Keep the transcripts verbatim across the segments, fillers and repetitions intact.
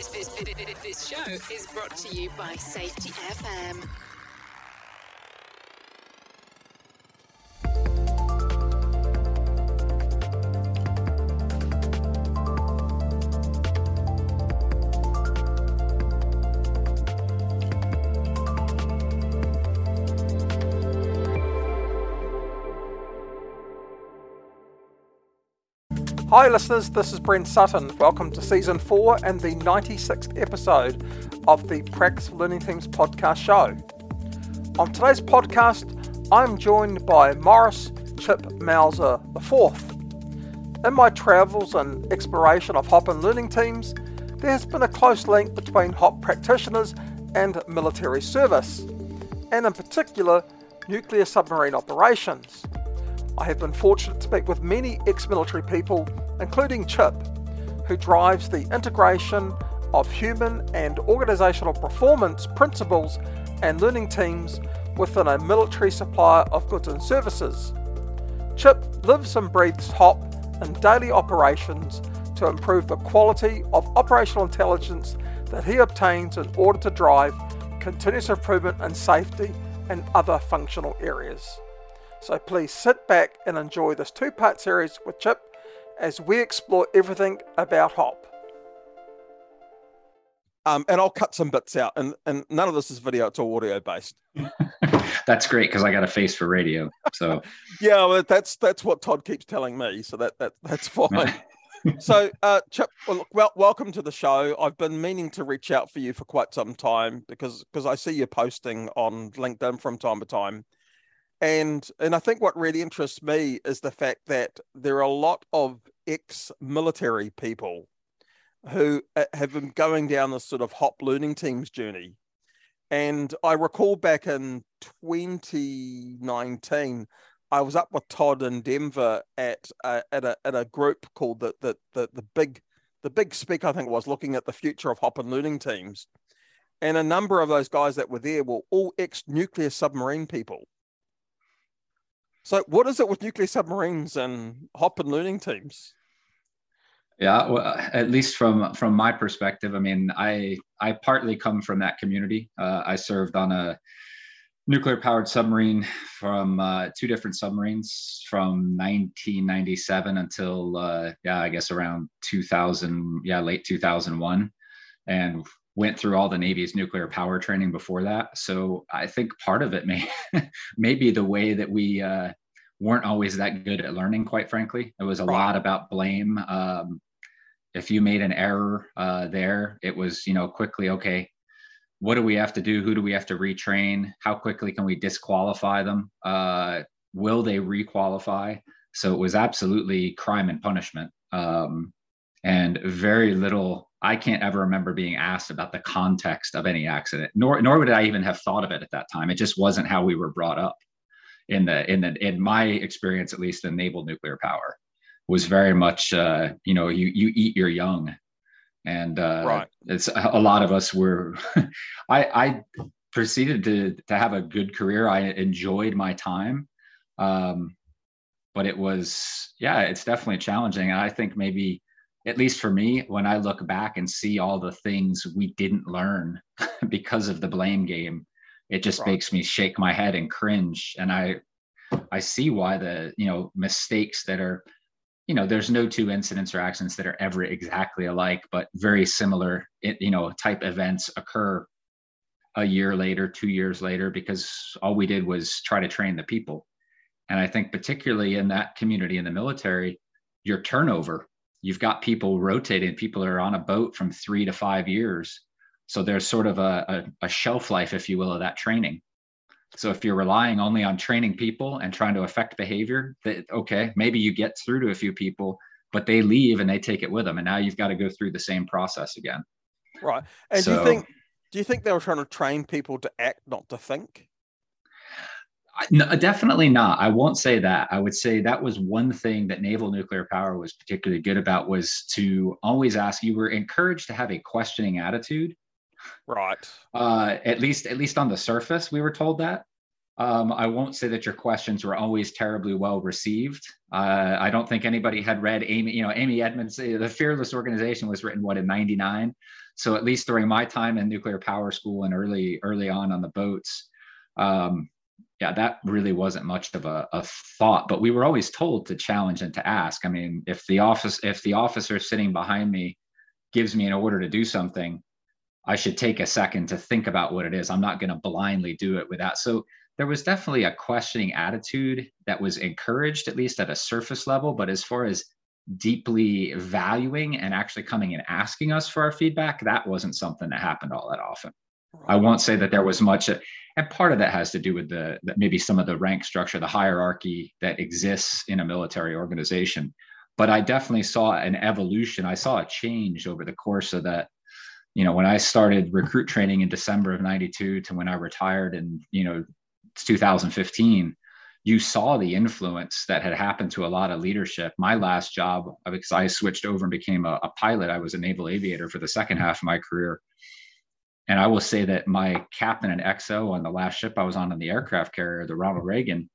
This, this, this, this show is brought to you by Safety F M. Hi listeners, this is Brent Sutton. Welcome to Season four and the ninety-sixth episode of the Practice for Learning Teams podcast show. On today's podcast, I'm joined by Morris Chip Mauser the fourth. In my travels and exploration of Hop and Learning Teams, there has been a close link between Hop practitioners and military service, and in particular, nuclear submarine operations. I have been fortunate to speak with many ex-military people, including Chip, who drives the integration of human and organisational performance principles and learning teams within a military supplier of goods and services. Chip lives and breathes Hop in daily operations to improve the quality of operational intelligence that he obtains in order to drive continuous improvement and safety in other functional areas. So please sit back and enjoy this two-part series with Chip as we explore everything about Hop. Um, and I'll cut some bits out, and, and none of this is video, it's all audio based. That's great, because I got a face for radio. So yeah, well, that's that's what Todd keeps telling me, so that, that that's fine. So uh, Chip, well, look, well, welcome to the show. I've been meaning to reach out for you for quite some time, because because I see you posting on LinkedIn from time to time. And and I think what really interests me is the fact that there are a lot of ex-military people who have been going down this sort of Hop Learning Teams journey. And I recall back in twenty nineteen, I was up with Todd in Denver at a, at a at a group called the the the the big the big speak, I think it was, looking at the future of Hop and Learning Teams. And a number of those guys that were there were all ex-nuclear submarine people. So what is it with nuclear submarines and Hop and Learning Teams? Yeah, well, at least from from my perspective, I mean, I I partly come from that community. Uh, I served on a nuclear powered submarine from uh, two different submarines from nineteen ninety-seven until uh, yeah, I guess around two thousand, yeah, late two thousand one, and went through all the Navy's nuclear power training before that. So I think part of it may, may be the way that we uh, weren't always that good at learning, quite frankly. It was a right. lot about blame. Um, if you made an error uh, there, it was, you know, quickly, okay, what do we have to do? Who do we have to retrain? How quickly can we disqualify them? Uh, will they requalify? So it was absolutely crime and punishment. Um, and very little, I can't ever remember being asked about the context of any accident, nor nor would I even have thought of it at that time. It just wasn't how we were brought up. In the in the in my experience, at least in naval nuclear power, was very much uh, you know you you eat your young, and uh, right. it's a lot of us were. I I proceeded to to have a good career. I enjoyed my time, um, but it was yeah, it's definitely challenging, and I think maybe. At least for me, when I look back and see all the things we didn't learn because of the blame game, it just right. makes me shake my head and cringe. And I, I see why the, you know, mistakes that are, you know, there's no two incidents or accidents that are ever exactly alike, but very similar, you know, type events occur a year later, two years later, because all we did was try to train the people. And I think particularly in that community in the military, your turnover, you've got people rotating, people are on a boat from three to five years. So there's sort of a, a, a shelf life, if you will, of that training. So if you're relying only on training people and trying to affect behavior, that okay, maybe you get through to a few people, but they leave and they take it with them. And now you've got to go through the same process again. Right. And so, do you think, do you think they were trying to train people to act, not to think? No, definitely not. I won't say that. I would say that was one thing that naval nuclear power was particularly good about, was to always ask. You were encouraged to have a questioning attitude. Right. Uh, at least, at least on the surface, we were told that. Um, I won't say that your questions were always terribly well received. Uh, I don't think anybody had read Amy, you know, Amy Edmonds, The Fearless Organization was written, what, in ninety-nine? So at least during my time in nuclear power school and early, early on on the boats, um, yeah, that really wasn't much of a, a thought, but we were always told to challenge and to ask. I mean, if the office, if the officer sitting behind me gives me an order to do something, I should take a second to think about what it is. I'm not going to blindly do it without. So there was definitely a questioning attitude that was encouraged, at least at a surface level. But as far as deeply valuing and actually coming and asking us for our feedback, that wasn't something that happened all that often. Right. I won't say that there was much, and part of that has to do with the, the maybe some of the rank structure, the hierarchy that exists in a military organization. But I definitely saw an evolution. I saw a change over the course of that. You know, when I started recruit training in December of ninety-two to when I retired in, you know, two thousand fifteen, you saw the influence that had happened to a lot of leadership. My last job, because I switched over and became a, a pilot, I was a naval aviator for the second half of my career. And I will say that my captain and X O on the last ship I was on in the aircraft carrier, the Ronald Reagan,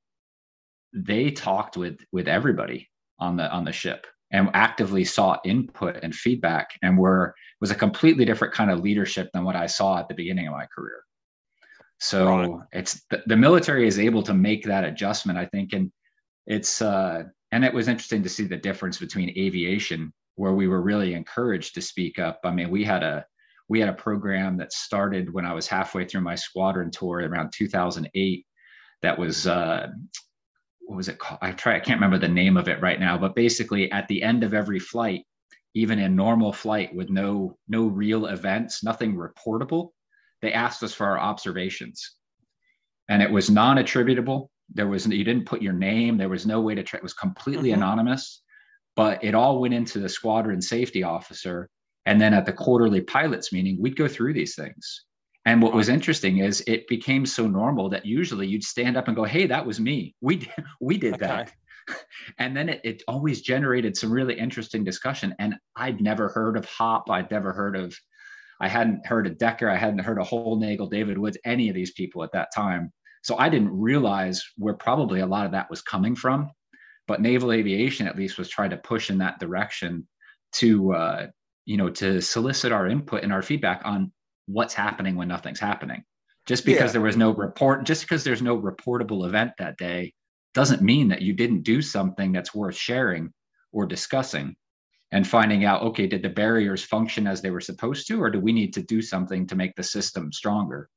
they talked with with everybody on the on the ship and actively sought input and feedback, and were was a completely different kind of leadership than what I saw at the beginning of my career. So right. it's the, the military is able to make that adjustment, I think, and it's uh, and it was interesting to see the difference between aviation, where we were really encouraged to speak up. I mean, we had a we had a program that started when I was halfway through my squadron tour around two thousand eight. That was uh, what was it called? I try I can't remember the name of it right now, but basically at the end of every flight, even in normal flight with no no real events, nothing reportable, they asked us for our observations, and it was non-attributable. There was, you didn't put your name. There was no way to try. It was completely mm-hmm. anonymous, but it all went into the squadron safety officer. And then at the quarterly pilots meeting, we'd go through these things. And what was interesting is it became so normal that usually you'd stand up and go, "Hey, that was me. We did, we did okay. that." And then it, it always generated some really interesting discussion. And I'd never heard of HOP. I'd never heard of, I hadn't heard of Decker. I hadn't heard of Holnagel, David Woods, any of these people at that time. So I didn't realize where probably a lot of that was coming from. But naval aviation, at least, was trying to push in that direction to, uh, you know, to solicit our input and our feedback on what's happening when nothing's happening. Just because yeah. there was no report, just because there's no reportable event that day, doesn't mean that you didn't do something that's worth sharing or discussing and finding out, okay, did the barriers function as they were supposed to, or do we need to do something to make the system stronger?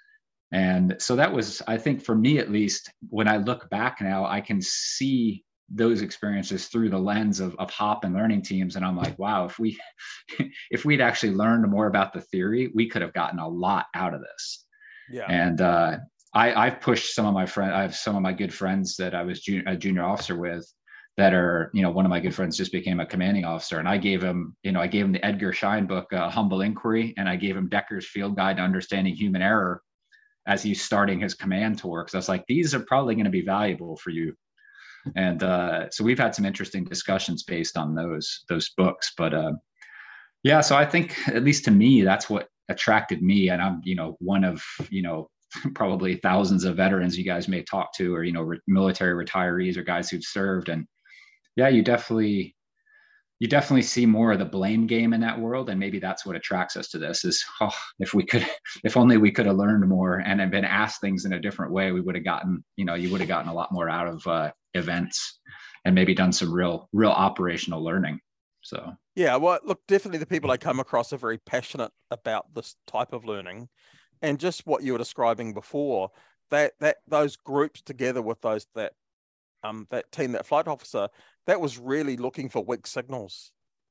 And so that was, I think for me, at least, when I look back now, I can see those experiences through the lens of, of HOP and learning teams. And I'm like, wow, if we, if we'd actually learned more about the theory, we could have gotten a lot out of this. Yeah. And uh, I, I've pushed some of my friends, I have some of my good friends that I was junior, a junior officer with that are, you know, one of my good friends just became a commanding officer. And I gave him, you know, I gave him the Edgar Schein book, uh, Humble Inquiry, and I gave him Decker's Field Guide to Understanding Human Error as he's starting his command tour. Cause I was like, these are probably going to be valuable for you. And uh, so we've had some interesting discussions based on those, those books. But uh, yeah, so I think, at least to me, that's what attracted me. And I'm, you know, one of, you know, probably thousands of veterans you guys may talk to, or, you know, re- military retirees or guys who've served. And yeah, you definitely, you definitely see more of the blame game in that world. And maybe that's what attracts us to this is, oh, if we could, if only we could have learned more and have been asked things in a different way, we would have gotten, you know, you would have gotten a lot more out of uh, events and maybe done some real, real operational learning. So, yeah, well, look, definitely the people I come across are very passionate about this type of learning. And just what you were describing before, that, that those groups together with those, that, um, that team, that flight officer, that was really looking for weak signals.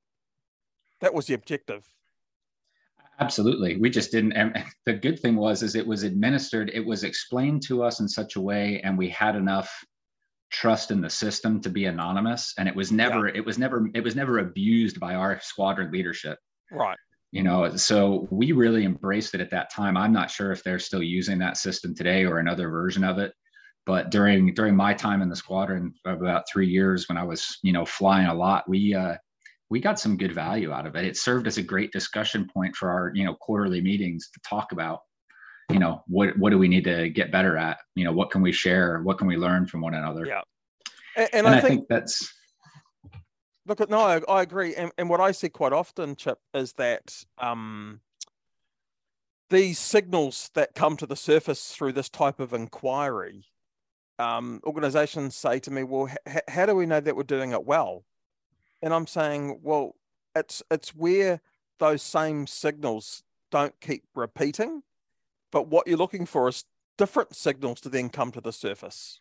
That was the objective. Absolutely. We just didn't. And the good thing was, is it was administered, it was explained to us in such a way, and we had enough trust in the system to be anonymous. And it was never, yeah. it was never, it was never abused by our squadron leadership. Right. You know, so we really embraced it at that time. I'm not sure if they're still using that system today or another version of it. But during during my time in the squadron, about three years when I was, you know, flying a lot, we uh, we got some good value out of it. It served as a great discussion point for our, you know, quarterly meetings to talk about, you know, what, what do we need to get better at? You know, what can we share? What can we learn from one another? Yeah. And, and, and I, I think, think that's, look, no, I, I agree. And, and what I see quite often, Chip, is that um, these signals that come to the surface through this type of inquiry, um, organizations say to me, well, h- how do we know that we're doing it well? And I'm saying, well, it's it's where those same signals don't keep repeating, but what you're looking for is different signals to then come to the surface.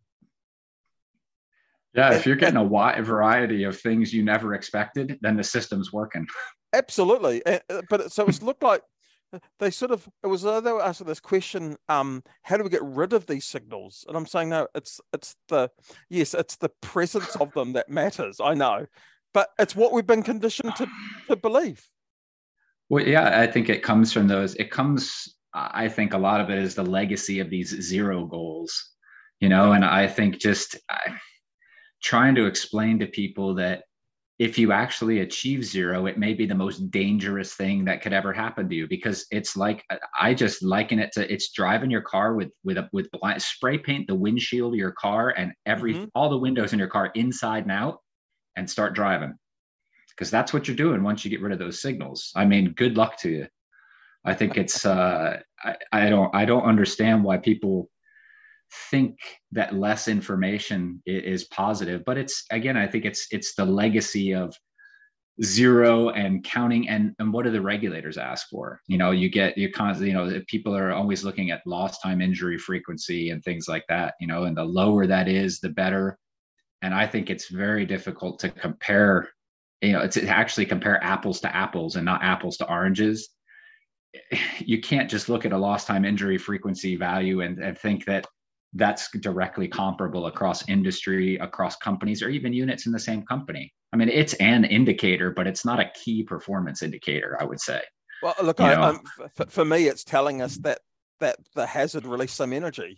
Yeah, and, if you're getting and, a wide variety of things you never expected, then the system's working. Absolutely. But so it's looked like they sort of, it was, uh, they were asking this question, um, how do we get rid of these signals? And I'm saying, no, it's, it's the, yes, it's the presence of them that matters. I know, but it's what we've been conditioned to, to believe. Well, yeah, I think it comes from those, it comes, I think a lot of it is the legacy of these zero goals, you know, yeah. And I think just I, trying to explain to people that if you actually achieve zero, it may be the most dangerous thing that could ever happen to you, because it's like, I just liken it to, it's driving your car with, with, a, with blind, spray paint the windshield of your car and every, mm-hmm. all the windows in your car inside and out, and start driving. Because that's what you're doing once you get rid of those signals. I mean, good luck to you. I think it's, uh, I, I don't, I don't understand why people think that less information is positive, but it's, again, I think it's it's the legacy of zero and counting, and and what do the regulators ask for? You know, you get you constantly, you know, people are always looking at lost time injury frequency and things like that, you know, and the lower that is, the better. And I think it's very difficult to compare, you know, to actually compare apples to apples and not apples to oranges. You can't just look at a lost time injury frequency value and, and think that that's directly comparable across industry, across companies, or even units in the same company. I mean, it's an indicator, but it's not a key performance indicator, I would say. Well, look, I, um, for, for me, it's telling us that that the hazard released some energy.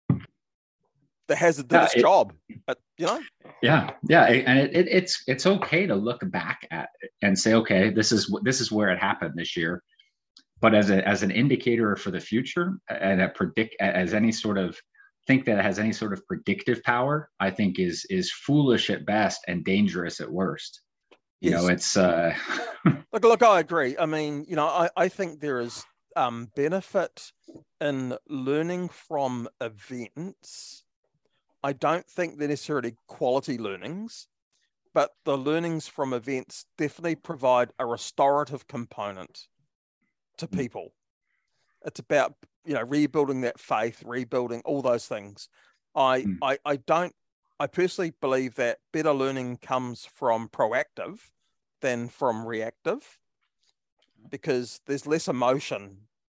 The hazard did yeah, its it, job, but you know. Yeah, yeah, and it, it, it's it's okay to look back at it and say, okay, this is this is where it happened this year. But as a as an indicator for the future, and a predict as any sort of think that it has any sort of predictive power, I think is is foolish at best and dangerous at worst. You yes. know, it's uh look, look, I agree. I mean, you know, I, I think there is um benefit in learning from events. I don't think they're necessarily quality learnings, but the learnings from events definitely provide a restorative component to people. It's about, you know, rebuilding that faith, rebuilding all those things. I, mm. I, I don't, I personally believe that better learning comes from proactive than from reactive, because there's less emotion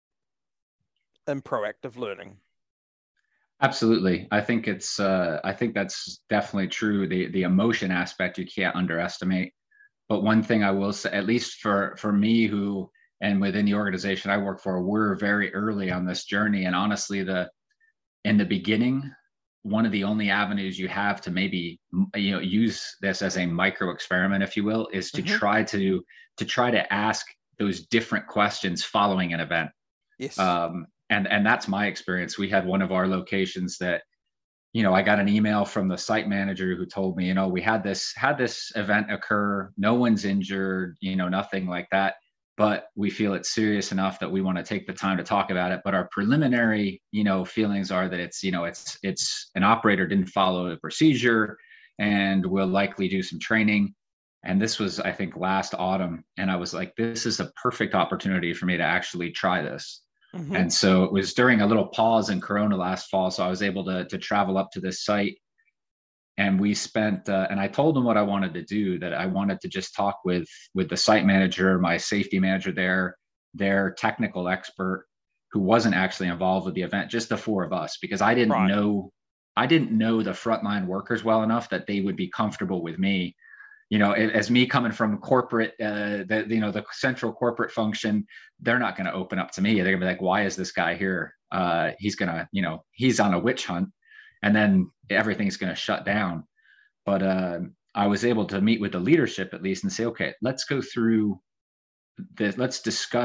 in proactive learning. Absolutely. I think it's, uh, I think that's definitely true. The, the emotion aspect, you can't underestimate. But one thing I will say, at least for, for me, who, and within the organization I work for, we're very early on this journey. And honestly, the in the beginning, one of the only avenues you have to maybe, you know, use this as a micro experiment, if you will, is to mm-hmm. try to to try to ask those different questions following an event. Yes. Um, and and that's my experience. We had one of our locations that, you know, I got an email from the site manager who told me, you know, we had this had this event occur. No one's injured, you know, nothing like that. But we feel it's serious enough that we want to take the time to talk about it. But our preliminary, you know, feelings are that it's, you know, it's, it's an operator didn't follow the procedure, and we'll likely do some training. And this was, I think, last autumn. And I was like, this is a perfect opportunity for me to actually try this. Mm-hmm. And so it was during a little pause in Corona last fall. So I was able to, to travel up to this site. And we spent, uh, and I told them what I wanted to do, that I wanted to just talk with, with the site manager, my safety manager there, their technical expert who wasn't actually involved with the event, just the four of us, because I didn't right. know, I didn't know the frontline workers well enough that they would be comfortable with me. You know, as me coming from corporate, uh, the, you know, the central corporate function, they're not going to open up to me. They're gonna be like, why is this guy here? Uh, he's gonna, you know, he's on a witch hunt. And then everything's going to shut down. But uh, I was able to meet with the leadership at least and say, okay, let's go through this. Let's discuss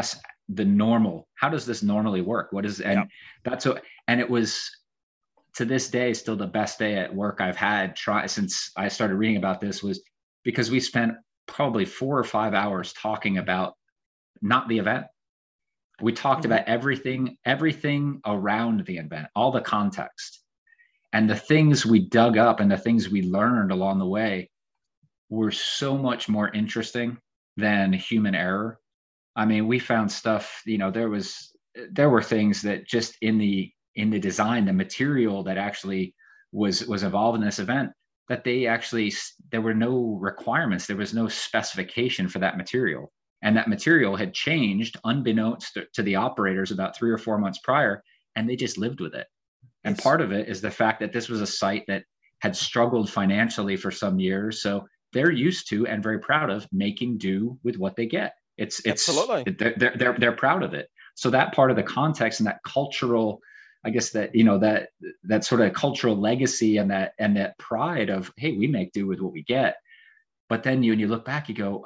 the normal. How does this normally work? What is, and Yep. that's what, and it was to this day, still the best day at work I've had try since I started reading about this, was because we spent probably four or five hours talking about not the event. We talked mm-hmm. about everything, everything around the event, all the context, and the things we dug up and the things we learned along the way were so much more interesting than human error. I mean, we found stuff, you know, there was, there were things that just in the, in the design, the material that actually was, was involved in this event, that they actually, there were no requirements. There was no specification for that material. And that material had changed unbeknownst to, to the operators about three or four months prior, and they just lived with it. And yes. part of it is the fact that this was a site that had struggled financially for some years. So they're used to and very proud of making do with what they get. It's, it's, Absolutely. They're, they're, they're, they're proud of it. So that part of the context and that cultural, I guess that, you know, that, that sort of cultural legacy and that, and that pride of, hey, we make do with what we get. But then you, when you look back, you go,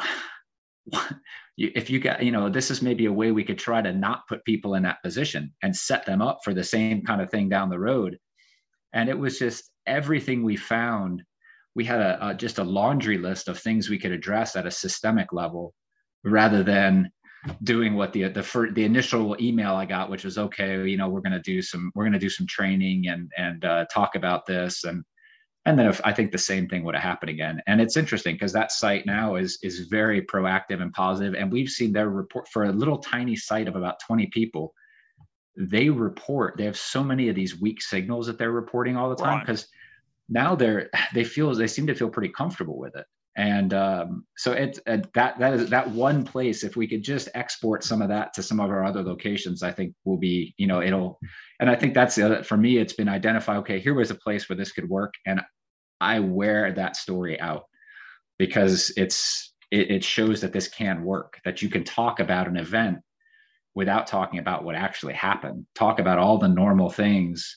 if you got, you know, this is maybe a way we could try to not put people in that position and set them up for the same kind of thing down the road. And it was just everything we found. We had a, a just a laundry list of things we could address at a systemic level, rather than doing what the the first, the initial email I got, which was, okay, you know, we're going to do some we're going to do some training and and uh, talk about this, and and then if, I think the same thing would have happened again. And it's interesting because that site now is is very proactive and positive, and we've seen their report for a little tiny site of about twenty people. They report they have so many of these weak signals that they're reporting all the time, because right. now they're they feel they seem to feel pretty comfortable with it. And um, so it's uh, that that is that one place. If we could just export some of that to some of our other locations, I think will be, you know, it'll. And I think that's the other, for me, it's been identify. Okay, here was a place where this could work, and I wear that story out because it's it, it shows that this can work. That you can talk about an event without talking about what actually happened. Talk about all the normal things,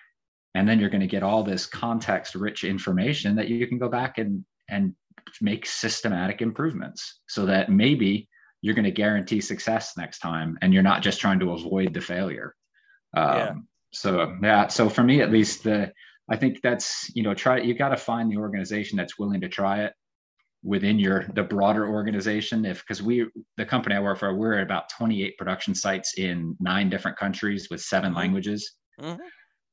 and then you're going to get all this context-rich information that you can go back and and make systematic improvements, so that maybe you're going to guarantee success next time, and you're not just trying to avoid the failure. Um, yeah. So yeah, so for me at least, the I think that's, you know, try you got to find the organization that's willing to try it within your the broader organization. If because we the company I work for, we're at about twenty-eight production sites in nine different countries with seven languages. Mm-hmm.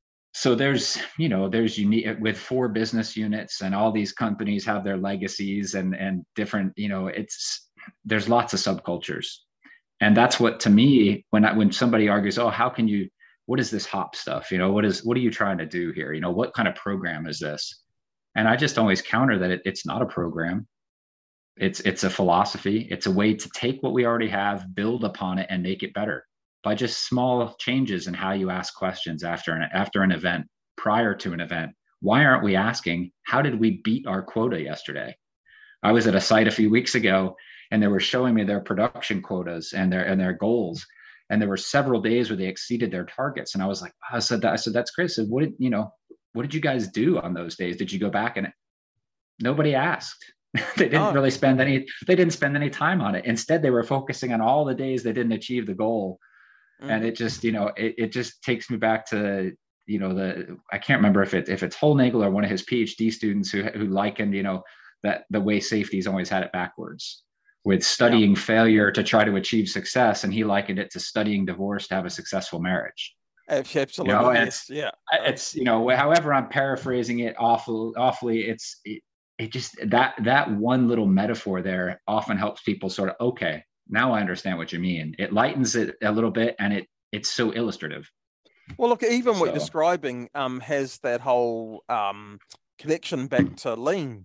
So there's, you know, there's unique with four business units, and all these companies have their legacies and, and different, you know, it's, there's lots of subcultures. And that's what, to me, when I, when somebody argues, oh, how can you, what is this hop stuff? You know, what is, what are you trying to do here? You know, what kind of program is this? And I just always counter that it, it's not a program. It's, it's a philosophy. It's a way to take what we already have, build upon it, and make it better. By just small changes in how you ask questions after an after an event, prior to an event. Why aren't we asking, how did we beat our quota yesterday? I was at a site a few weeks ago, and they were showing me their production quotas and their and their goals. And there were several days where they exceeded their targets. And I was like, I said that I said, that's great. I said, what did you know, what did you guys do on those days? Did you go back? And nobody asked. They didn't oh. really spend any, they didn't spend any time on it. Instead, they were focusing on all the days they didn't achieve the goal. And it just, you know, it, it just takes me back to, you know, the, I can't remember if it, if it's Holnagel or one of his PhD students who, who likened, you know, that the way safety's always had it backwards, with studying yeah. failure to try to achieve success. And he likened it to studying divorce to have a successful marriage. Absolutely. You know, yes. Yeah. It's, you know, however I'm paraphrasing it awful, awfully, it's, it, it just, that, that one little metaphor there often helps people sort of, okay, now I understand what you mean. It lightens it a little bit, and it it's so illustrative. Well, look, even so. what you're describing um, has that whole um, connection back to Lean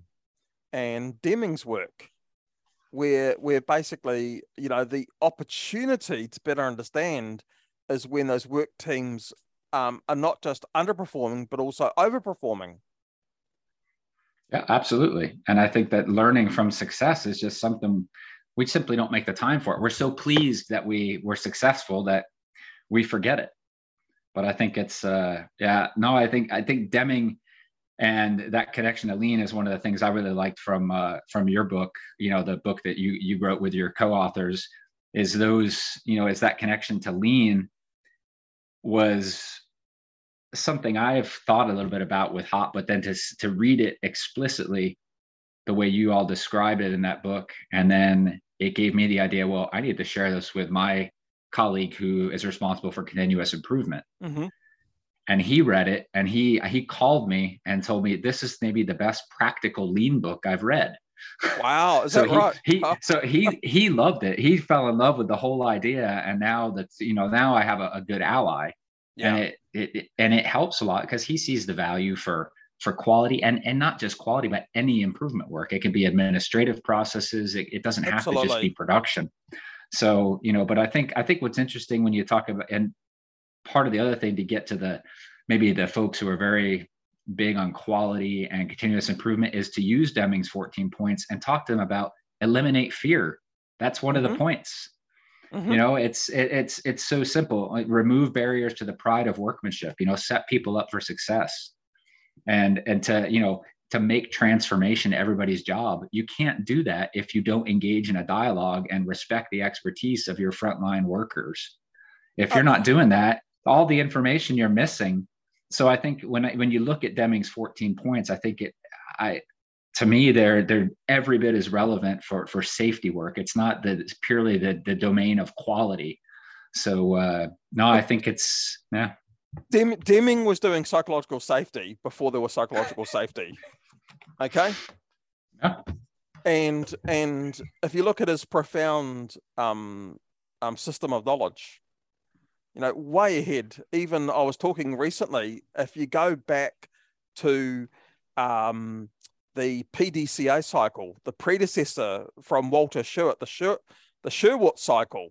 and Deming's work, where where basically, you know, the opportunity to better understand is when those work teams um, are not just underperforming, but also overperforming. Yeah, absolutely. And I think that learning from success is just something we simply don't make the time for it. We're so pleased that we were successful that we forget it. But I think it's, uh, yeah, no, I think, I think Deming and that connection to Lean is one of the things I really liked from, uh, from your book, you know, the book that you, you wrote with your co-authors, is those, you know, is that connection to lean was something I've thought a little bit about with hop, but then to, to read it explicitly the way you all describe it in that book. And then it gave me the idea, well, I need to share this with my colleague who is responsible for continuous improvement. Mm-hmm. And he read it and he, he called me and told me, this is maybe the best practical lean book I've read. Wow. Is so that he, right? he Oh. so he, he loved it. He fell in love with the whole idea. And now that's, you know, now I have a, a good ally. Yeah. And it, it, it and it helps a lot because he sees the value for for quality and and not just quality, but any improvement work. It can be administrative processes. It, it doesn't have Absolutely. to just be production. So, you know, but I think I think what's interesting when you talk about, and part of the other thing to get to the maybe the folks who are very big on quality and continuous improvement is to use Deming's fourteen points and talk to them about eliminate fear. That's one mm-hmm. of the points. Mm-hmm. You know, it's it, it's it's so simple. Like, remove barriers to the pride of workmanship. You know, set people up for success, and and to you know to make transformation everybody's job. You can't do that if you don't engage in a dialogue and respect the expertise of your frontline workers. If you're not doing that, all the information you're missing. So I think when I, when you look at Deming's fourteen points, I think it I. to me, they're they're every bit as relevant for, for safety work. It's not that it's purely the, the domain of quality. So uh, no, I think it's yeah. Dem- Deming was doing psychological safety before there was psychological safety. Okay. Yeah. And and if you look at his profound um, um, system of knowledge, you know, way ahead. Even I was talking recently. If you go back to um, the P D C A cycle, the predecessor from Walter Shewett, the Sher- the Sherwood cycle.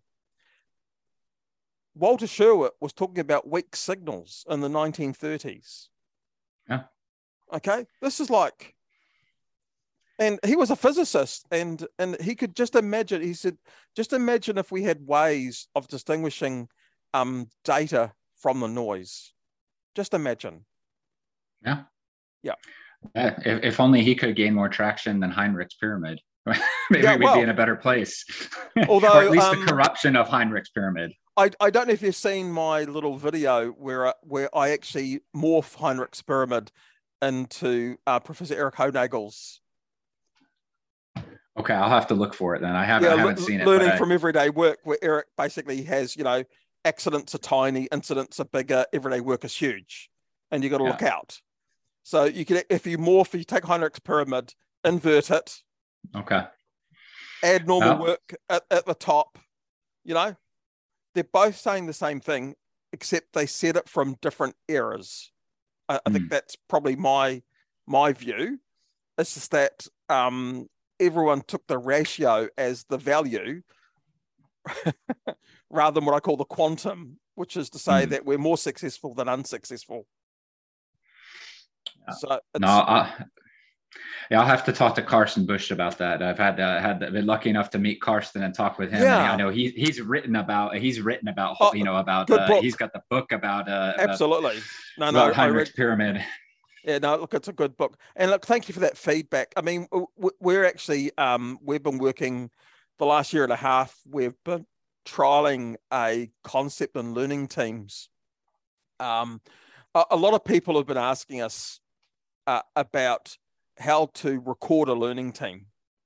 Walter Sherwood was talking about weak signals in the nineteen thirties. Yeah. Okay. This is like, and he was a physicist, and and he could just imagine. He said, just imagine if we had ways of distinguishing um, data from the noise. Just imagine. Yeah. Yeah. Uh, if, if only he could gain more traction than Heinrich's pyramid. Maybe yeah, we'd well, be in a better place. Although, or at least um, the corruption of Heinrich's pyramid. I, I don't know if you've seen my little video where uh, where I actually morph Heinrich's pyramid into uh, Professor Eric Honagel's. Okay, I'll have to look for it then. I haven't, yeah, I haven't l- seen it. Learning I... from everyday work, where Eric basically has, you know, accidents are tiny, incidents are bigger, everyday work is huge, and you got to yeah. look out. So you can, if you morph, you take Heinrich's pyramid, invert it. Okay. Add normal oh. work at, at the top. You know, they're both saying the same thing, except they set it from different eras. I, I mm. think that's probably my my view. It's just that um, everyone took the ratio as the value rather than what I call the quantum, which is to say mm. that we're more successful than unsuccessful. Yeah. So no, I, yeah, I'll have to talk to Carson Bush about that. I've had uh, had been lucky enough to meet Carson and talk with him. Yeah. And I know he he's written about he's written about oh, you know about uh, he's got the book about uh, absolutely about, no no about Heinrich's read, pyramid. Yeah, no, look, it's a good book. And look, thank you for that feedback. I mean, we're actually um, we've been working the last year and a half. We've been trialing a concept in learning teams. Um, a, a lot of people have been asking us uh, about how to record a learning team,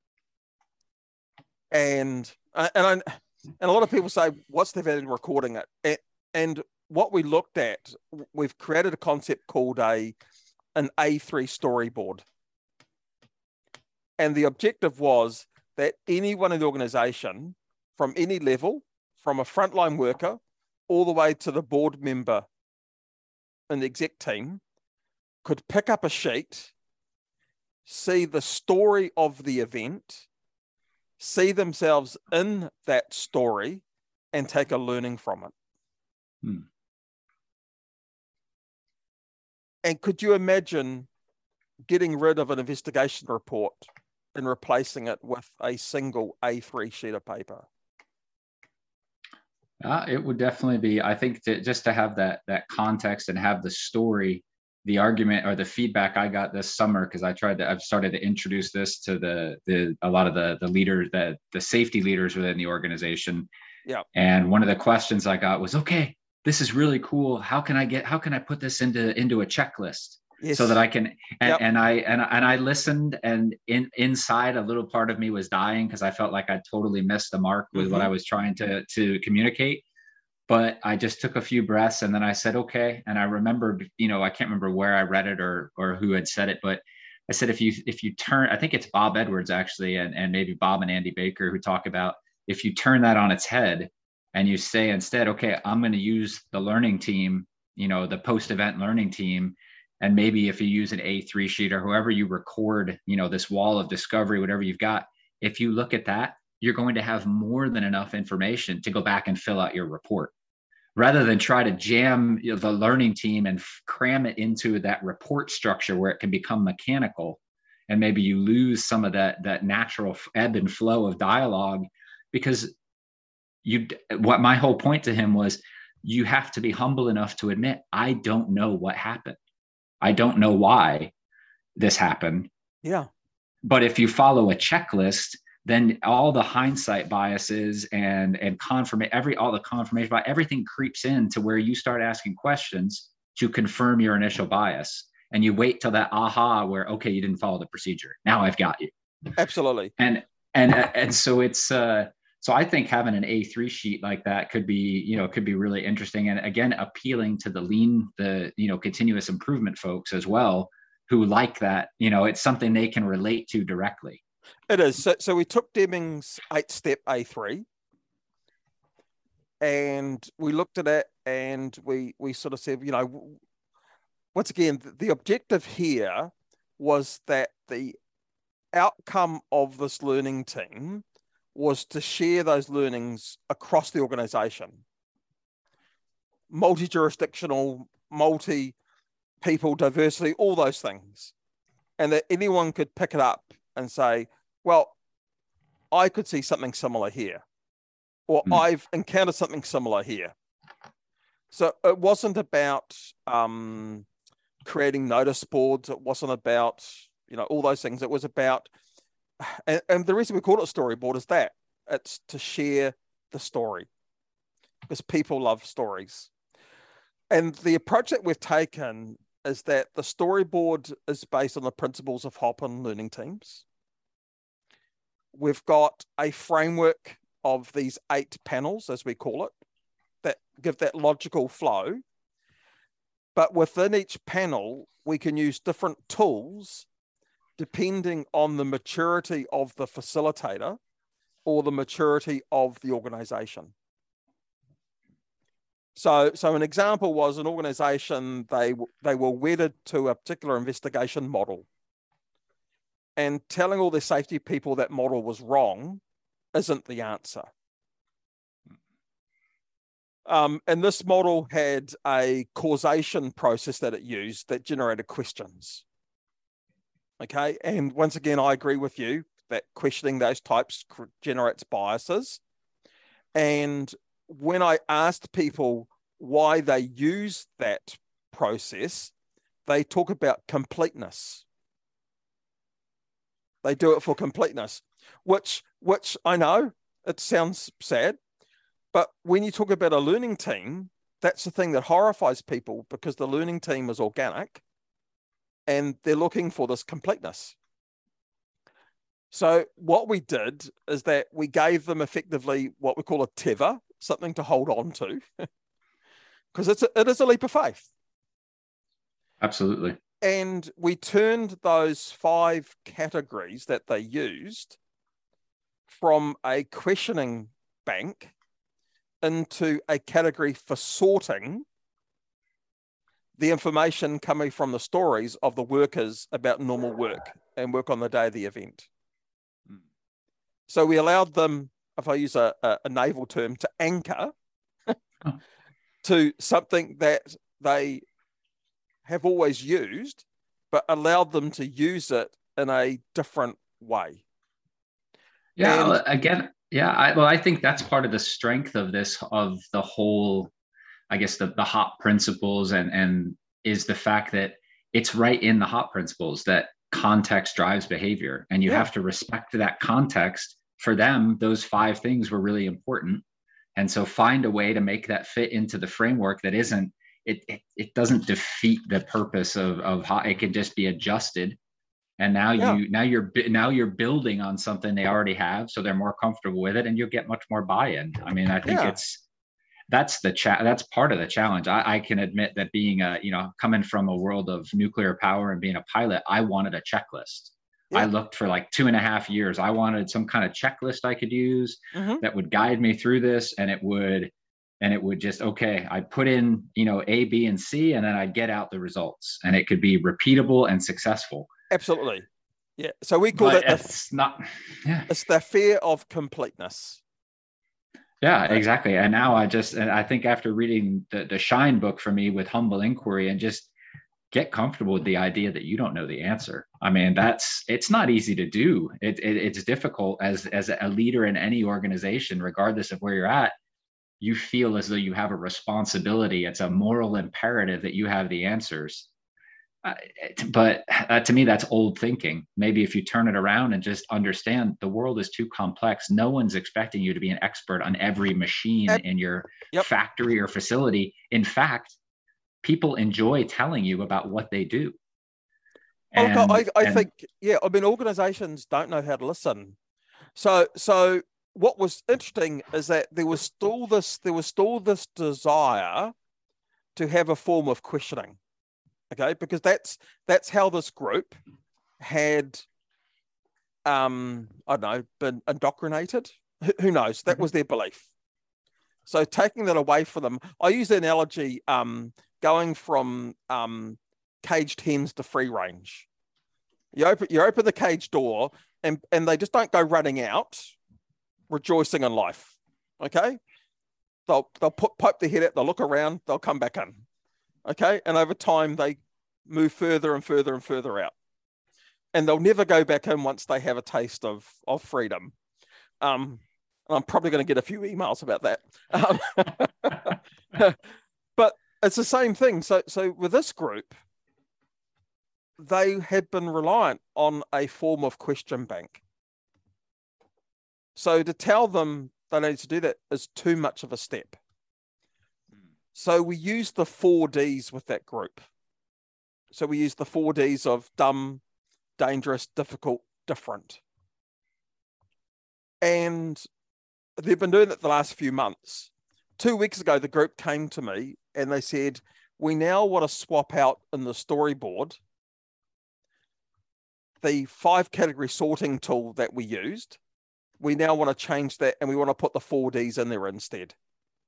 and uh, and I, and a lot of people say, "What's the value in recording it?" And, and what we looked at, we've created a concept called a an A three storyboard, and the objective was that anyone in the organization, from any level, from a frontline worker all the way to the board member in the exec team, could pick up a sheet, see the story of the event, see themselves in that story, and take a learning from it. Hmm. And could you imagine getting rid of an investigation report and replacing it with a single A three sheet of paper? Uh, it would definitely be, I think, to, just to have that that context and have the story the argument or the feedback I got this summer, because I tried to, I've started to introduce this to the, the, a lot of the, the leaders, the, the safety leaders within the organization. Yeah. And one of the questions I got was, okay, this is really cool. How can I get, how can I put this into, into a checklist? Yes. So that I can, and, yep. and I, and, and I listened, and in, inside a little part of me was dying, because I felt like I totally missed the mark with mm-hmm. what I was trying to, to communicate. But I just took a few breaths, and then I said, okay. And I remembered, you know, I can't remember where I read it or, or who had said it, but I said, if you, if you turn, I think it's Bob Edwards actually, and, and maybe Bob and Andy Baker, who talk about, if you turn that on its head and you say instead, okay, I'm going to use the learning team, you know, the post-event learning team. And maybe if you use an A three sheet or however you record, you know, this wall of discovery, whatever you've got, if you look at that, you're going to have more than enough information to go back and fill out your report, rather than try to jam, you know, the learning team and f- cram it into that report structure where it can become mechanical. And maybe you lose some of that, that natural ebb and flow of dialogue, because you, what my whole point to him was, you have to be humble enough to admit, I don't know what happened. I don't know why this happened. Yeah. But if you follow a checklist, then all the hindsight biases and and confirm every all the confirmation by everything creeps in to where you start asking questions to confirm your initial bias, and you wait till that aha where, okay, you didn't follow the procedure, now I've got you. Absolutely. And and and so it's uh so I think having an A three sheet like that could be, you know, could be really interesting, and again appealing to the lean, the you know continuous improvement folks as well, who like that. You know, it's something they can relate to directly. It is. So, so we took Deming's eight-step A three, and we looked at it, and we we sort of said, you know, once again, the objective here was that the outcome of this learning team was to share those learnings across the organization, multi-jurisdictional, multi-people, diversity, all those things, and that anyone could pick it up and say, well, I could see something similar here, or mm. I've encountered something similar here. So it wasn't about um, creating notice boards. It wasn't about, you know, all those things. It was about, and, and the reason we call it a storyboard is that it's to share the story, because people love stories. And the approach that we've taken is that the storyboard is based on the principles of Hop and learning teams. We've got a framework of these eight panels, as we call it, that give that logical flow. But within each panel, we can use different tools depending on the maturity of the facilitator or the maturity of the organization. So, so an example was an organization, they, they were wedded to a particular investigation model. And telling all their safety people that model was wrong isn't the answer. Um, and this model had a causation process that it used that generated questions. Okay, and once again, I agree with you that questioning those types generates biases. And when I asked people why they use that process, they talk about completeness. They do it for completeness, which, which I know it sounds sad, but when you talk about a learning team, that's the thing that horrifies people, because the learning team is organic and they're looking for this completeness. So what we did is that we gave them effectively what we call a teva, something to hold on to, because it's a, it is a leap of faith. Absolutely. And we turned those five categories that they used from a questioning bank into a category for sorting the information coming from the stories of the workers about normal work and work on the day of the event. Mm. So we allowed them, if I use a, a, a naval term, to anchor oh. to something that they have always used, but allowed them to use it in a different way. Yeah, and, again, yeah, I, well, I think that's part of the strength of this, of the whole, I guess, the, the Hop principles, and, and is the fact that it's right in the HOT principles that context drives behavior, and you Yeah. have to respect that context. For them, those five things were really important. And so find a way to make that fit into the framework that isn't, it, it, it doesn't defeat the purpose of, of how it can just be adjusted. And now Yeah. you, now you're, now you're building on something they already have. So they're more comfortable with it, and you'll get much more buy-in. I mean, I think Yeah. it's, that's the chat. That's part of the challenge. I, I can admit that being a, you know, coming from a world of nuclear power and being a pilot, I wanted a checklist. Yeah. I looked for like two and a half years. I wanted some kind of checklist I could use Mm-hmm. that would guide me through this. And it would, and it would just, okay, I put in, you know, A, B, and C, and then I get out the results, and it could be repeatable and successful. Absolutely. Yeah. So we call But it, it's the, not, yeah. it's the fear of completeness. Yeah, exactly. And now I just, and I think after reading the, the Shine book for me with Humble Inquiry, and just get comfortable with the idea that you don't know the answer. I mean, that's, it's not easy to do. It, it, it's difficult as, as a leader in any organization, regardless of where you're at. You feel as though you have a responsibility. It's a moral imperative that you have the answers. Uh, but uh, to me, that's old thinking. Maybe if you turn it around and just understand the world is too complex. No one's expecting you to be an expert on every machine Yep. in your Yep. factory or facility. In fact, people enjoy telling you about what they do. Oh, And, look, I, I and, think, yeah, I mean, organizations don't know how to listen. So, so what was interesting is that there was still this, there was still this desire to have a form of questioning. Okay, because that's that's how this group had, um, I don't know, been indoctrinated. Who, who knows? That Mhm. was their belief. So taking that away from them, I use the analogy, um, going from um, caged hens to free range. You open you open the cage door, and and they just don't go running out, rejoicing in life. Okay, they'll they'll put poke their head out, they'll look around, they'll come back in. Okay, and over time they move further and further and further out, and they'll never go back in once they have a taste of of freedom. Um, and I'm probably going to get a few emails about that. Um, but it's the same thing. So so with this group, they had been reliant on a form of question bank. So to tell them they need to do that is too much of a step. So we use the four Ds with that group. So we use the four Ds of dumb, dangerous, difficult, different. And they've been doing it the last few months. Two weeks ago, the group came to me and they said, we now want to swap out in the storyboard the five category sorting tool that we used. We now want to change that, and we want to put the four Ds in there instead.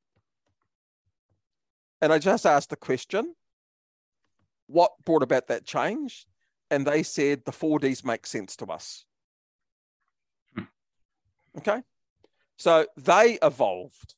And I just asked the question, what brought about that change? And they said the four Ds make sense to us. Hmm. Okay. So they evolved.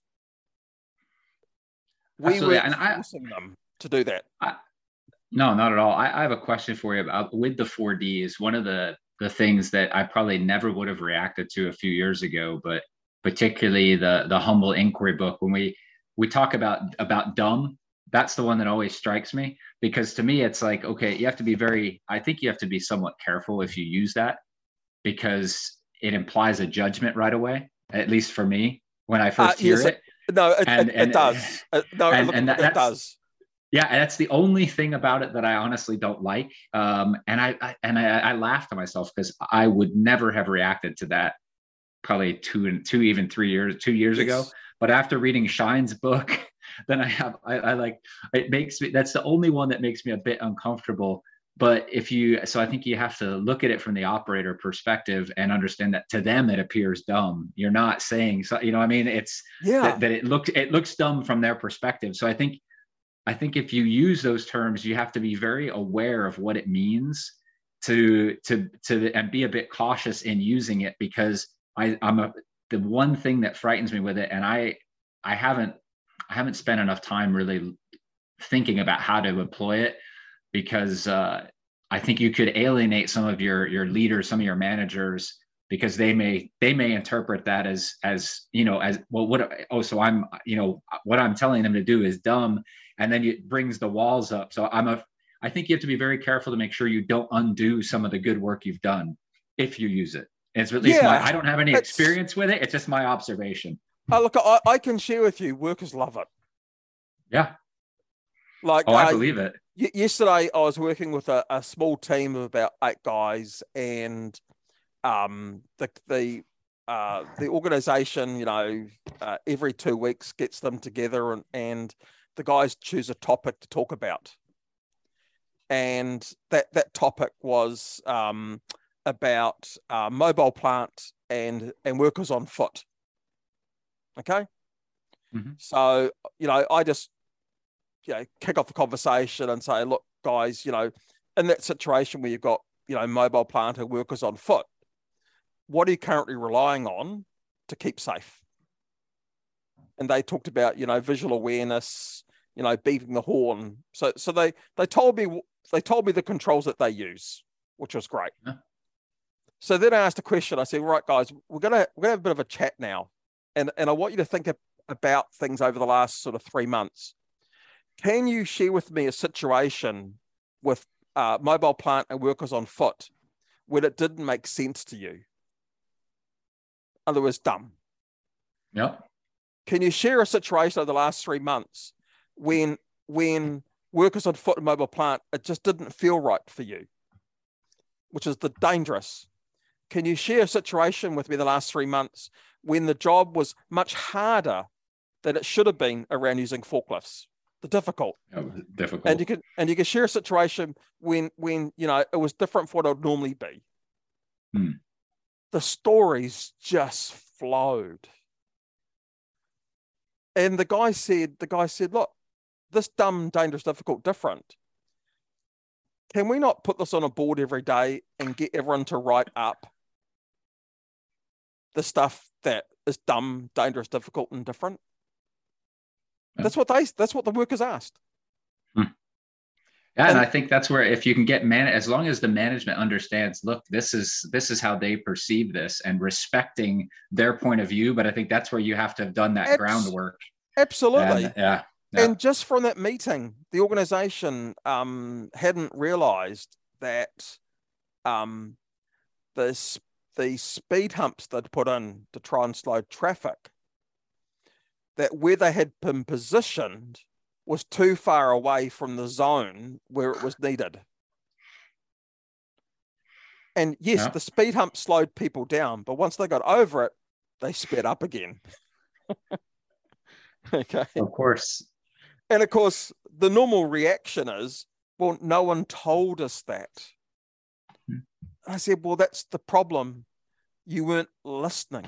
We Absolutely. were And I- forcing them to do that. I, no, not at all. I, I have a question for you about with the four Ds. One of the the things that I probably never would have reacted to a few years ago, but particularly the the Humble Inquiry book, when we we talk about about dumb, that's the one that always strikes me, because to me it's like, okay, you have to be very, I think you have to be somewhat careful if you use that, because it implies a judgment right away, at least for me when I first Uh, hear yes, it. No, it, And- it, and- it does. Uh, no, and- look, and that- it that's- does. Yeah, and that's the only thing about it that I honestly don't like. Um, and I, I and I, I laughed to myself because I would never have reacted to that probably two and two, even three years, two years Yes. ago. But after reading Shine's book, then I have, I, I like, it makes me, that's the only one that makes me a bit uncomfortable. But if you, so I think you have to look at it from the operator perspective and understand that to them it appears dumb. You're not saying, so, you know what I mean? It's Yeah. that, that it looks, it looks dumb from their perspective. So I think, I think if you use those terms, you have to be very aware of what it means to to to and be a bit cautious in using it, because I, I'm a the one thing that frightens me with it, and I I haven't I haven't spent enough time really thinking about how to employ it, because uh, I think you could alienate some of your your leaders, some of your managers, because they may they may interpret that as as you know as well what oh so I'm you know what I'm telling them to do is dumb, and then it brings the walls up. So I'm a I think you have to be very careful to make sure you don't undo some of the good work you've done if you use it. It's at least Yeah, my, I don't have any it's- experience with it. It's just my observation. Oh, look, I, I can share with you, workers love it. Yeah. Like, Oh, I uh, believe it. y- yesterday I was working with a, a small team of about eight guys, and um, the the uh, the organization, you know, uh, every two weeks gets them together, and, and the guys choose a topic to talk about. And that, that topic was um, about uh, mobile plant and, and workers on foot. Okay. Mm-hmm. So, you know, I just, you know, kick off the conversation and say, look, guys, you know, in that situation where you've got, you know, mobile plant and workers on foot, what are you currently relying on to keep safe? And they talked about, you know, visual awareness, you know, beating the horn. So, so they, they told me, they told me the controls that they use, which was great. Yeah. So then I asked a question. I said, right, guys, we're going to, we're going to have a bit of a chat now. And, and I want you to think about things over the last sort of three months. Can you share with me a situation with uh, mobile plant and workers on foot when it didn't make sense to you? In other words, dumb. Yep. Can you share a situation over the last three months when when workers on foot and mobile plant, it just didn't feel right for you, which is the dangerous? Can you share a situation with me the last three months when the job was much harder than it should have been around using forklifts? The difficult. Yeah, difficult. And you can and you can share a situation when when you know it was different from what it would normally be. Hmm. The stories just flowed. And the guy said, the guy said, look, this dumb, dangerous, difficult, different. Can we not put this on a board every day and get everyone to write up the stuff that is dumb, dangerous, difficult, and different? Yeah. That's what they, that's what the workers asked. Hmm. Yeah, and, and I think that's where, if you can get man, as long as the management understands, look, this is this is how they perceive this, and respecting their point of view. But I think that's where you have to have done that Abs- groundwork. Absolutely. And, yeah, yeah. And just from that meeting, the organization um, hadn't realized that um, the the speed humps they'd put in to try and slow traffic, that where they had been positioned was too far away from the zone where it was needed. And yes, yeah. the speed hump slowed people down, but once they got over it, they sped up again. Okay. Of course. And of course, the normal reaction is, well, no one told us that. Hmm. I said, well, that's the problem. You weren't listening.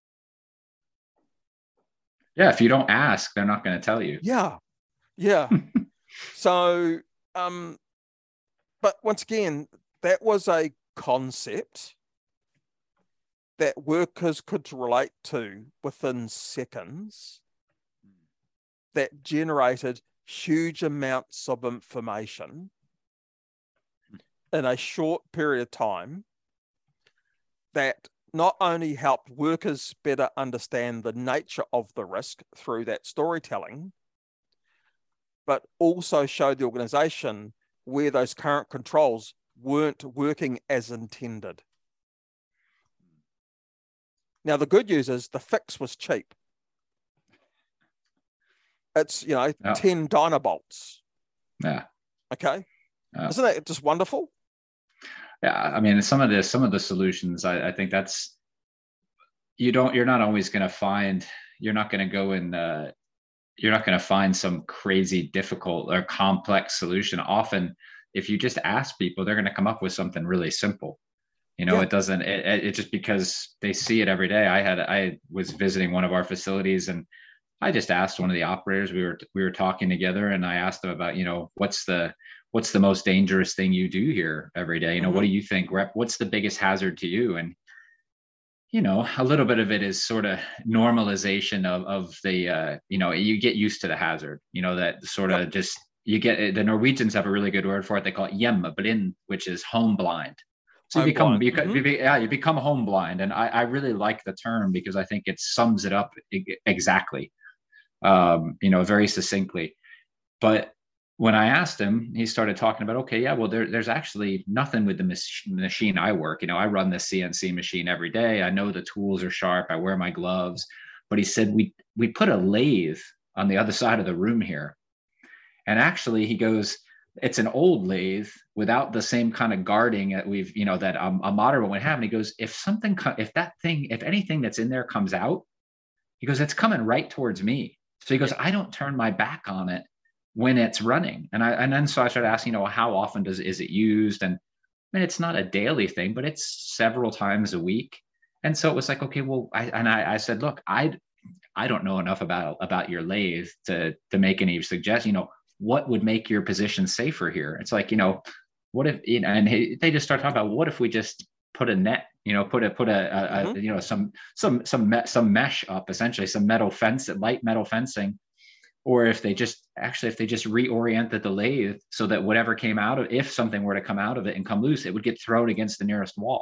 Yeah, if you don't ask, they're not going to tell you. Yeah. Yeah. So, um, but once again, that was a concept that workers could relate to within seconds, that generated huge amounts of information in a short period of time, that not only helped workers better understand the nature of the risk through that storytelling, but also showed the organization where those current controls weren't working as intended. Now, the good news is the fix was cheap. It's, you know, yeah. ten Dynabolts. Yeah. Okay. Yeah. Isn't that just wonderful? Yeah. I mean, some of the, some of the solutions, I, I think that's, you don't, you're not always going to find, you're not going to go in, uh, you're not going to find some crazy difficult or complex solution. Often, if you just ask people, they're going to come up with something really simple. You know, yeah. it doesn't, it, it just because they see it every day. I had, I was visiting one of our facilities, and I just asked one of the operators, we were, we were talking together, and I asked them about, you know, what's the, what's the most dangerous thing you do here every day? You know, mm-hmm. what do you think, Rep? What's the biggest hazard to you? And, you know, a little bit of it is sort of normalization of, of the, uh, you know, you get used to the hazard, you know, that sort of yep. just, you get, the Norwegians have a really good word for it. They call it hjemmeblind, which is home blind. So you home become, blind. you, Mm-hmm. you, be, yeah, you become home blind. And I, I really like the term because I think it sums it up exactly, um, you know, very succinctly. But when I asked him, he started talking about, okay, yeah, well, there, there's actually nothing with the mach- machine I work. You know, I run the C N C machine every day. I know the tools are sharp. I wear my gloves. But he said, we we put a lathe on the other side of the room here. And actually, he goes, it's an old lathe without the same kind of guarding that we've, you know, that um, a modern one would have. And he goes, if something, if that thing, if anything that's in there comes out, he goes, it's coming right towards me. So he goes, I don't turn my back on it when it's running. And I, and then so I started asking, you know, how often does, is it used? And I mean, it's not a daily thing, but it's several times a week. And so it was like, okay, well, I, and I, I said, look, I, I don't know enough about, about your lathe to, to make any suggestion, you know, what would make your position safer here? It's like, you know, what if, you know, and he, they just start talking about, what if we just put a net, you know, put a, put a, a, mm-hmm. a you know, some, some, some, me, some mesh up, essentially some metal fence, light metal fencing. Or if they just, actually, if they just reoriented the lathe so that whatever came out of, if something were to come out of it and come loose, it would get thrown against the nearest wall.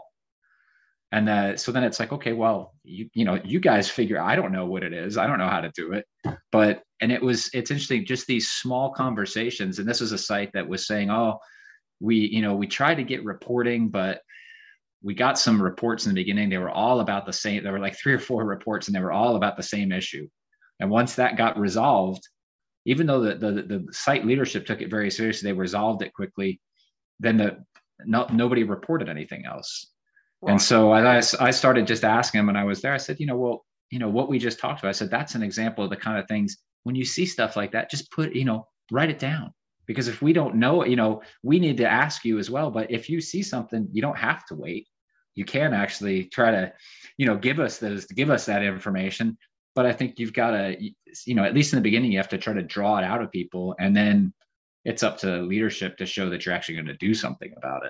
And uh, so then it's like, okay, well, you, you know, you guys figure, I don't know what it is. I don't know how to do it. But, and it was, it's interesting, just these small conversations. And this was a site that was saying, oh, we, you know, we tried to get reporting, but we got some reports in the beginning. They were all about the same. There were like three or four reports and they were all about the same issue. And once that got resolved, even though the, the, the site leadership took it very seriously, they resolved it quickly, then the, no, nobody reported anything else. Right. And so I, I started just asking him when I was there, I said, you know, well, you know, what we just talked about, I said, that's an example of the kind of things, when you see stuff like that, just put, you know, write it down. Because if we don't know, you know, we need to ask you as well. But if you see something, you don't have to wait. You can actually try to, you know, give us those, give us that information. But I think you've got to, you know, at least in the beginning, you have to try to draw it out of people. And then it's up to leadership to show that you're actually going to do something about it.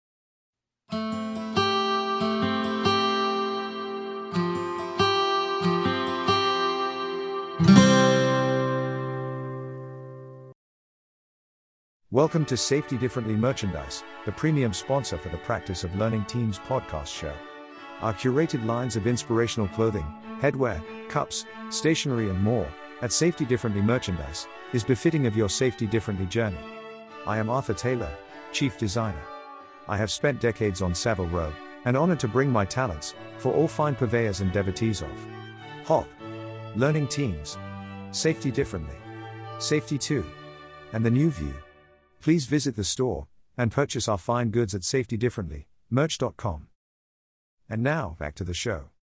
Welcome to Safety Differently Merchandise, the premium sponsor for the Practice of Learning Teams podcast show. Our curated lines of inspirational clothing, headwear, cups, stationery and more, at Safety Differently Merchandise, is befitting of your Safety Differently journey. I am Arthur Taylor, Chief Designer. I have spent decades on Savile Row, and honored to bring my talents, for all fine purveyors and devotees of H O P, Learning Teams, Safety Differently, Safety two, and the New View. Please visit the store, and purchase our fine goods at safety differently merch dot com. And now, back to the show.